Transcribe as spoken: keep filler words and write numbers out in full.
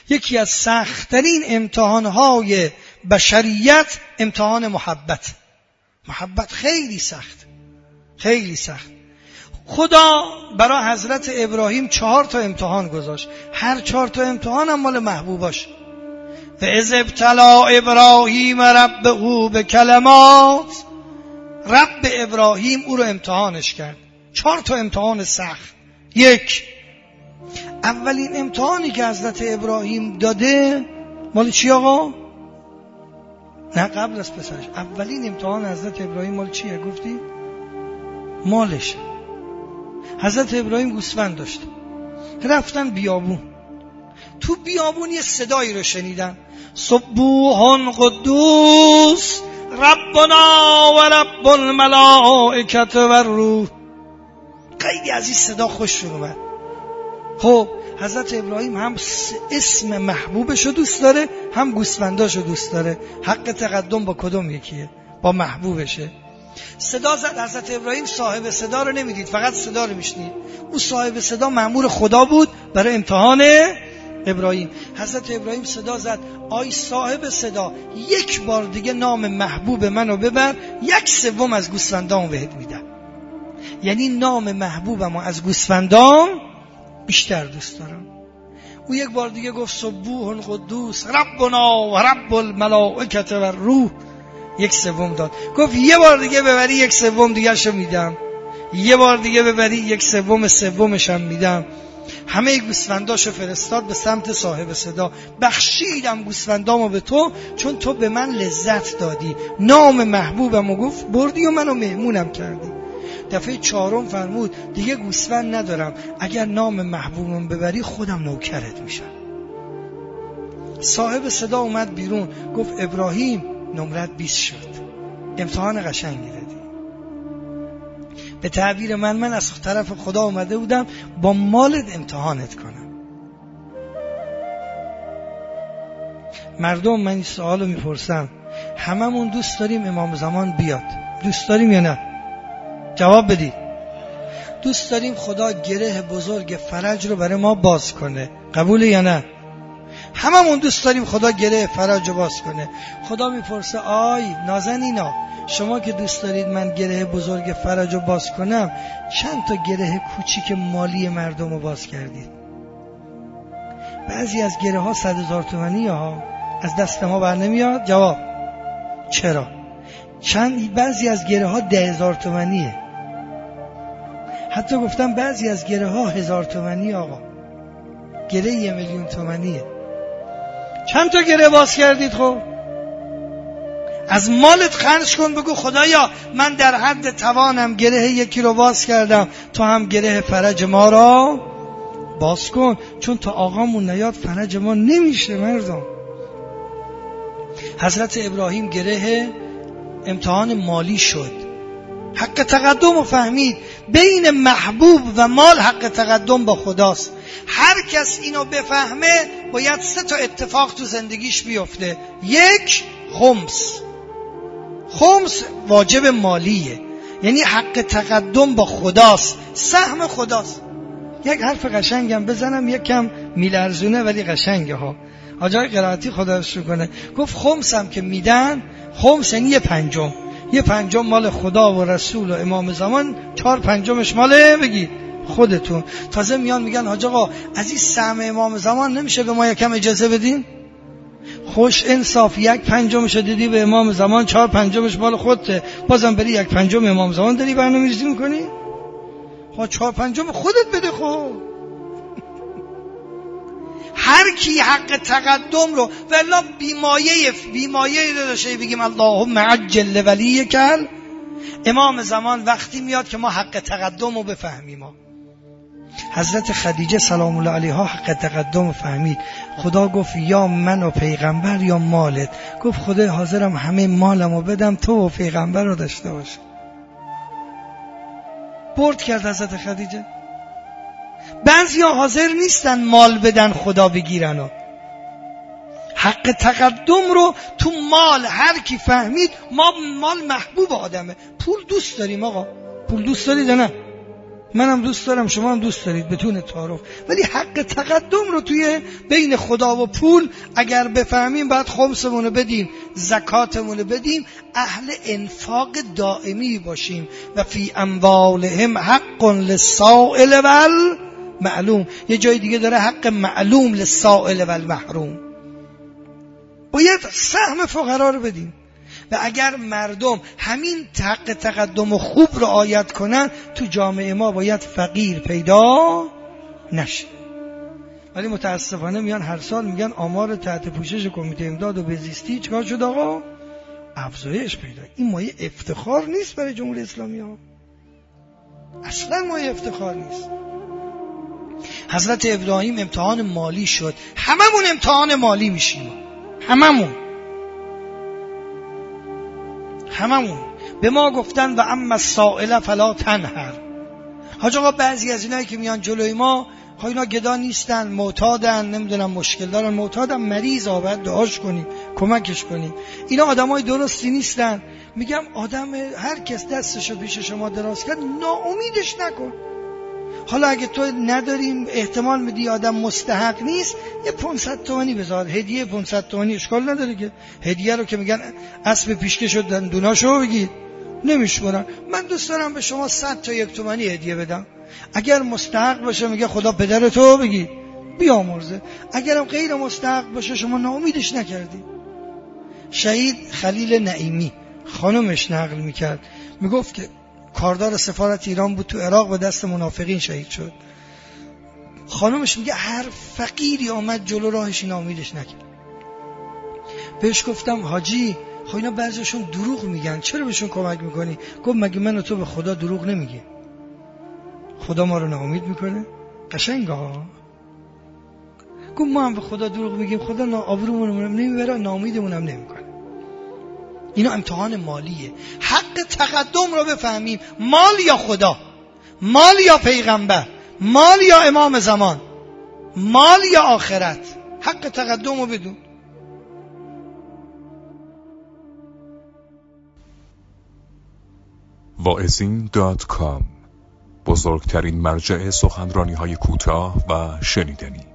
یکی از سخت‌ترین امتحانهای بشریت امتحان محبت. محبت خیلی سخت، خیلی سخت. خدا برای حضرت ابراهیم چهار تا امتحان گذاشت، هر چهار تا امتحان هم مال محبوباش. و اذ ابتلا ابراهیم ربه بکلمات، رب ابراهیم او رو امتحانش کرد. چهار تا امتحان سخت. یک، اولین امتحانی که حضرت ابراهیم داده مال چی آقا؟ نه قبل از پسرش. اولین امتحان حضرت ابراهیم مال چیه گفتی؟ مالش. حضرت ابراهیم گوسفند داشت، رفتن بیابون. تو بیابون یه صدایی رو شنیدن، سبوح قدوس ربنا و رب الملائکه و الروح. خیلی از این صدا خوش اومد. خب حضرت ابراهیم هم اسم محبوبش رو دوست داره، هم گوسفنداش رو دوست داره. حق تقدم با کدوم یکیه؟ با محبوبشه. صدا زد. حضرت ابراهیم صاحب صدا رو نمیدید، فقط صدا رو میشنید. او صاحب صدا مأمور خدا بود برای امتحان ابراهیم. حضرت ابراهیم صدا زد، آی صاحب صدا، یک بار دیگه نام محبوب منو ببر، یک سوم از گوسفندامو بهت میدم. یعنی نام محبوبمو از گوسفندام بیشتر دوست دارم. او یک بار دیگه گفت سبوح قدوس ربنا و رب الملائکه و الروح، یک سوم داد. گفت یه بار دیگه ببری یک سوم دیگه شو میدم، یه بار دیگه ببری یک سوم سومش هم میدم. همه گوسفنداشو فرستاد به سمت صاحب صدا. بخشیدم گوسفندامو به تو چون تو به من لذت دادی، نام محبوبمو گفت بردی و منو مهمونم کردی. دفعه چهارم فرمود دیگه گوسفند ندارم، اگر نام محبوبم ببری خودم نوکرت میشم. صاحب صدا اومد بیرون گفت ابراهیم نمرت بیست شد، امتحان قشنگی دادی. به تعبیر من من از طرف خدا اومده بودم با مالت امتحانت کنم. مردم من این سوالو میپرسم، هممون دوست داریم امام زمان بیاد، دوست داریم یا نه؟ جواب بدید. دوست داریم خدا گره بزرگ فرج رو برای ما باز کنه، قبوله یا نه؟ هممون دوست داریم خدا گره فرج رو باز کنه. خدا میپرسه آی نازنینا، شما که دوست دارید من گره بزرگ فرج رو باز کنم، چند تا گره کوچیک مالی مردم رو باز کردید؟ بعضی از گره ها صد هزار تومانی ها از دست ما بر نمیاد. جواب چرا؟ چند بعضی از گره ها ده هزار تومانیه، حتی گفتم بعضی از گره ها هزار تومانی. آقا گره یه میلیون تومانیه، چند تا گره باز کردید؟ خب از مالت خرج کن، بگو خدایا من در حد توانم گره یکی رو باز کردم، تو هم گره فرج ما را باز کن، چون تا آقامون نیاد فرج ما نمیشه مردم. حضرت ابراهیم گره امتحان مالی شد، حق تقدم رو فهمید. بین محبوب و مال حق تقدم با خداست. هر کس اینو بفهمه باید سه تا اتفاق تو زندگیش بیفته. یک، خمس. خمس واجب مالیه، یعنی حق تقدم با خداست، سهم خداست. یک حرف قشنگم بزنم، یک کم میلرزونه ولی قشنگه ها. آجای قرائتی خدا رو شکر کنه، گفت خمس هم که میدن، خمس یعنی یه پنجم، یه پنجم مال خدا و رسول و امام زمان، چهار پنجمش ماله بگید خودتون. تازه میان میگن حاج آقا از این سهم امام زمان نمیشه به ما یکم اجازه بدین؟ خوش انصاف، یک پنجمش دیدی به امام زمان، چهار پنجمش مال خودته، بازم بری یک پنجم امام زمان داری برنامه‌ریزی میکنی؟ خب چهار پنجم خودت بده. خب هر کی حق تقدم رو والله بیمایه بیمایه داشته بگیم اللهم عجل لولیک امام زمان وقتی میاد که ما حق تقدم رو بفهمیم. ما حضرت خدیجه سلام الله علیها حق تقدم رو فهمید. خدا گفت یا من و پیغمبر یا مالت. گفت خدای حاضرم همه مالم رو بدم تو و پیغمبر رو داشته باش. برد کرد حضرت خدیجه. بعضی ها حاضر نیستن مال بدن خدا بگیرن و حق تقدم رو تو مال هر کی فهمید. ما مال محبوب آدمه، پول دوست داریم آقا، پول دوست دارید نه؟ منم دوست دارم، شما هم دوست دارید بدون تعارف، ولی حق تقدم رو توی بین خدا و پول اگر بفهمیم باید خمسمون رو بدیم، زکاتمون رو بدیم، اهل انفاق دائمی باشیم. و فی اموالهم حق للسائل والمعلوم. یه جای دیگه داره حق معلوم للسائل والمحروم. باید سهم فقرا رو بدیم. و اگر مردم همین حق تقدم و خوب رعایت کنن، تو جامعه ما باید فقیر پیدا نشه. ولی متاسفانه میان هر سال میگن آمار تحت پوشش کمیته امداد و بهزیستی چیکار شد آقا؟ افزایش پیدا. این مایه افتخار نیست برای جمهوری اسلامی ها، اصلا مایه افتخار نیست. حضرت ابراهیم امتحان مالی شد، هممون امتحان مالی میشیم، هممون هممون به ما گفتن و اما السائل فلا تنهر. حاج آقا بعضی از اینایی که میان جلوی ما، ها اینا گدا نیستن، معتادن، نمیدونم مشکل دارن، معتادن، مریض، آباد دعاش کنیم، کمکش کنیم. اینا آدمای درستی نیستن. میگم آدم هر کس دستشو پیش شما دراز کرد ناامیدش نکن. حالا اگه تو نداریم احتمال میدی آدم مستحق نیست، یه پانصد تومانی بذار، هدیه پانصد تومانی، اشکال نداره که هدیه رو که میگن اسب پیشکش و دندوناشو بگید نمیشورن. من دوست دارم به شما صد تا یک تومانی هدیه بدم، اگر مستحق باشه میگه خدا پدرتو بگید بیامرزه، اگرم غیر مستحق باشه شما ناامیدش نکردی. شهید خلیل نعیمی خانمش نقل میکرد، میگفت که کاردار سفارت ایران بود، تو عراق به دست منافقین شهید شد. خانمش میگه هر فقیری آمد جلو راهش ناامیدش نکرد. بهش گفتم حاجی خب اینا بعضیشون دروغ میگن، چرا بهشون کمک میکنی؟ گفت مگه من و تو به خدا دروغ نمیگیم؟ خدا ما رو ناامید میکنه؟ قشنگه ها. گفت ما هم به خدا دروغ میگیم، خدا نا آبرومون هم نمیبره، ناامیدمون هم نمیکنه. اینا امتحان مالیه. حق تقدم رو بفهمیم، مال یا خدا، مال یا پیغمبر، مال یا امام زمان، مال یا آخرت. حق تقدم رو بدون. واعظین دات کام، بزرگترین مرجع سخنرانی‌های کوتاه و شنیدنی.